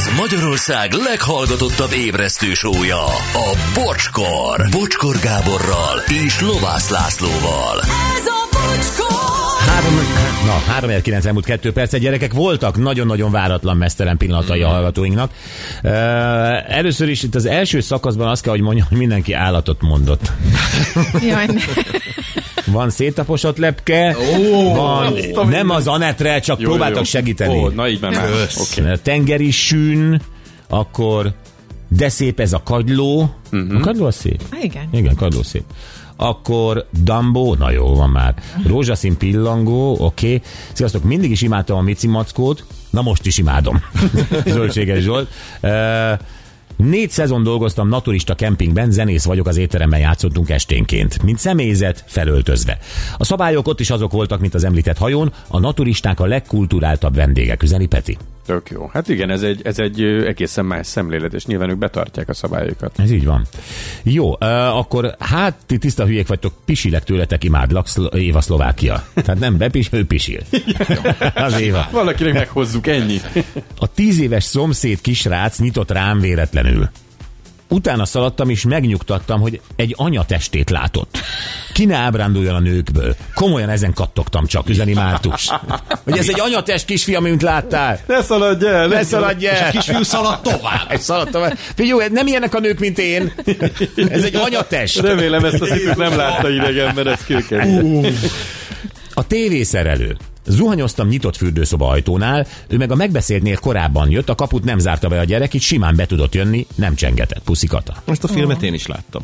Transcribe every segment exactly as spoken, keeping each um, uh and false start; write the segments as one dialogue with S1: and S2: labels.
S1: Ez Magyarország leghallgatottabb ébresztő show-ja, a Bocskor. Bocskor Gáborral és Lovász Lászlóval.
S2: Ez a Bocskor!
S3: Három, na, három kilenc elmúlt kettő percet, gyerekek, voltak nagyon-nagyon váratlan mesztelen pillanatai a hallgatóinknak. Uh, először is itt az első szakaszban azt kell, hogy mondjam, hogy mindenki állatot mondott.
S4: Jaj, ne.
S3: Van széttaposott lepke, oh, van, nem az Anettre, csak jó, próbáltak jó. segíteni.
S5: Oh, na így már más. Okay.
S3: Tengeri sűn, akkor de szép ez a kagyló. Uh-huh. A kagyló az szép?
S4: Igen.
S3: Igen, kagyló szép. Akkor Dumbo, na jó, van már. Rózsaszín pillangó, oké. Okay. Sziasztok, mindig is imádtam a Mici Mackót, na most is imádom. Zöldséges Zsolt. Uh, Négy szezon dolgoztam naturista kempingben, zenész vagyok, az étteremben játszottunk esténként, mint személyzet felöltözve. A szabályok ott is azok voltak, mint az említett hajón, a naturisták a legkulturáltabb vendégek, üzeni Peti.
S5: Tök jó. Hát igen, ez egy, ez egy egészen más szemlélet, és nyilván ők betartják a szabályokat.
S3: Ez így van. Jó, uh, akkor hát ti tiszta hülyék vagytok, pisilek tőletek, imádlak, Szlo- Éva Szlovákia. Tehát nem bepisil, ő pisil. Az Éva.
S5: Valakinek meghozzuk, ennyi.
S3: A tíz éves szomszéd kisrác nyitott rám véletlenül. Utána szaladtam, és megnyugtattam, hogy egy anya testét látott. Ki ne ábránduljon a nőkből. Komolyan ezen kattogtam csak, üzeni Mártus. Hogy ez egy anyatest kisfiam, mint láttál.
S5: Ne szaladj el!
S3: Ne szaladj el! És
S6: a kisfiú szalad tovább.
S3: Szalad tovább. Figyelj, nem ilyenek a nők, mint én. Ez egy anyatest.
S5: Remélem, ezt a szitut nem látta idegenben, ez kőkemény.
S3: A tévészerelő. Zuhanyoztam nyitott fürdőszoba ajtónál, ő meg a megbeszéltnél korábban jött, a kaput nem zárta be a gyerek, így simán be tudott jönni, nem csengetett. Puszi Kata.
S6: Ezt a filmet én is láttam.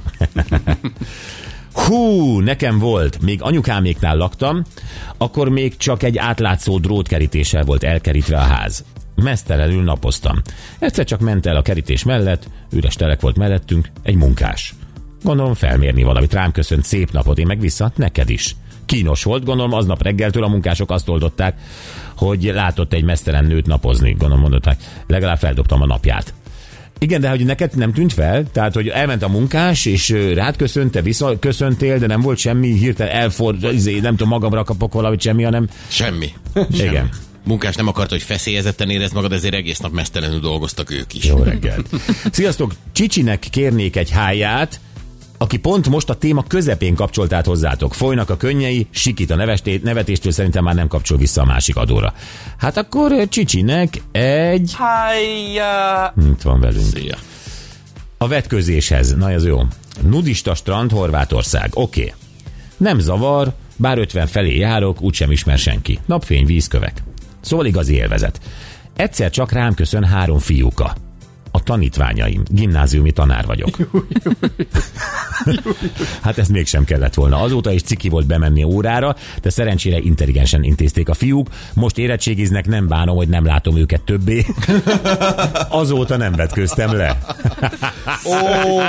S3: Hú, nekem volt, még anyukáméknál laktam, akkor még csak egy átlátszó drótkerítéssel volt elkerítve a ház. Mesztelenül napoztam. Egyszer csak ment el a kerítés mellett, üres telek volt mellettünk, egy munkás. Gondolom felmérni valamit, rám köszönt, szép napot, én meg vissza, neked is. Kínos volt, gondolom aznap reggeltől a munkások azt oldották, hogy látott egy mesztelen nőt napozni, gondolom mondották, legalább feldobtam a napját. Igen, de hogy neked nem tűnt fel, tehát hogy elment a munkás, és rád köszönte, visszaköszöntél, de nem volt semmi, hirtelen elfordult, nem tudom, magamra kapok valamit, semmi, hanem...
S6: Semmi.
S3: Igen.
S6: Semmi. Munkás nem akarta, hogy feszélyezetten érezd magad, ezért egész nap mesztelenül dolgoztak ők is.
S3: Jó reggelt. Sziasztok, Csicsinek kérnék egy háját, aki pont most a téma közepén kapcsolt át hozzátok. Folynak a könnyei, sikít a nevestét, nevetéstől, szerintem már nem kapcsol vissza a másik adóra. Hát akkor Csicsinek egy...
S2: Hájjá!
S3: Itt van velünk.
S6: Szia.
S3: A vetközéshez, na ez jó. Nudista strand, Horvátország, oké. Okay. Nem zavar, bár ötven felé járok, úgysem ismer senki. Napfény, vízkövek. Szóval igazi élvezet. Egyszer csak rám köszön három fiúka. A tanítványaim, gimnáziumi tanár vagyok. Hát ez mégsem kellett volna. Azóta is ciki volt bemenni órára, de szerencsére intelligensen intézték a fiúk. Most érettségiznek, nem bánom, hogy nem látom őket többé. Azóta nem vetköztem le. Oh!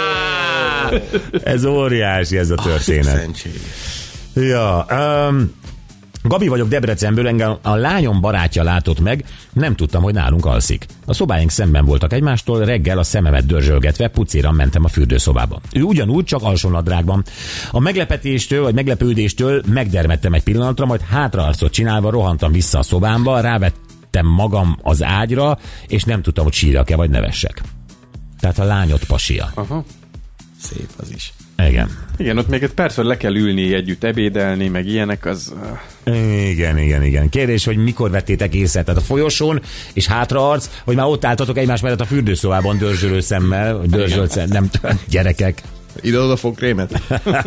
S3: Ez óriási, ez a történet. Ja, um, Gabi vagyok Debrecenből, engem a lányom barátja látott meg, nem tudtam, hogy nálunk alszik. A szobáink szemben voltak egymástól, reggel a szememet dörzsölgetve pucéran mentem a fürdőszobába. Ő ugyanúgy, csak alsónadrágban. A meglepetéstől, vagy meglepődéstől megdermettem egy pillanatra, majd hátraarcot csinálva rohantam vissza a szobámba, rávettem magam az ágyra, és nem tudtam, hogy sírjak-e, vagy nevessek. Tehát a lányot pasia.
S5: Aha.
S6: Szép az is.
S3: Igen.
S5: Igen, ott még egy percről le kell ülni együtt ebédelni, meg ilyenek, az...
S3: Igen, igen, igen. Kérdés, hogy mikor vettétek észre? Tehát a folyosón, és hátraarc, vagy már ott álltatok egymás mellett a fürdőszobában dörzsölő szemmel, vagy dörzsölt szemmel, nem tudom, gyerekek.
S6: Ide-oda fog krémet.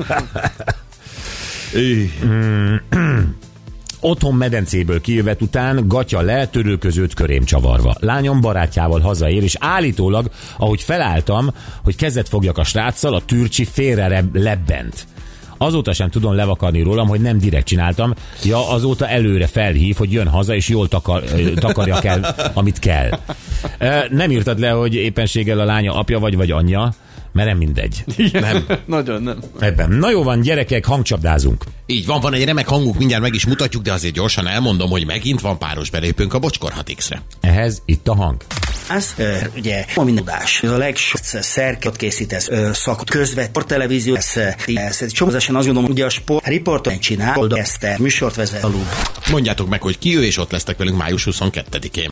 S3: Otthon medencéből kijövet után, gatya le, törőközőt körém csavarva. Lányom barátjával hazaér, és állítólag, ahogy felálltam, hogy kezet fogjak a sráccal, a tűrcsi félre lebbent. Azóta sem tudom levakarni rólam, hogy nem direkt csináltam. Ja, azóta előre felhív, hogy jön haza, és jól takar, takarjak el, amit kell. Nem írtad le, hogy éppenséggel a lánya apja vagy, vagy anyja, mert nem mindegy.
S5: Igen,
S3: nem.
S5: Nagyon nem.
S3: Ebben. Na jó van, gyerekek, hangcsapdázunk.
S6: Így van, van egy remek hangunk, mindjárt meg is mutatjuk, de azért gyorsan elmondom, hogy megint van páros belépőnk a Bocskor hat X-re.
S3: Ehhez itt a hang.
S7: Ez ugye a mindadás. A legsok szerkét készítesz, szakot közvet, televízió, ez, ez csomózásan azt gondolom, ugye a sport riporton csinál, oldal ezt műsort vezet alul.
S6: Mondjátok meg, hogy ki ő, és ott lesztek velünk május huszonkettedikén.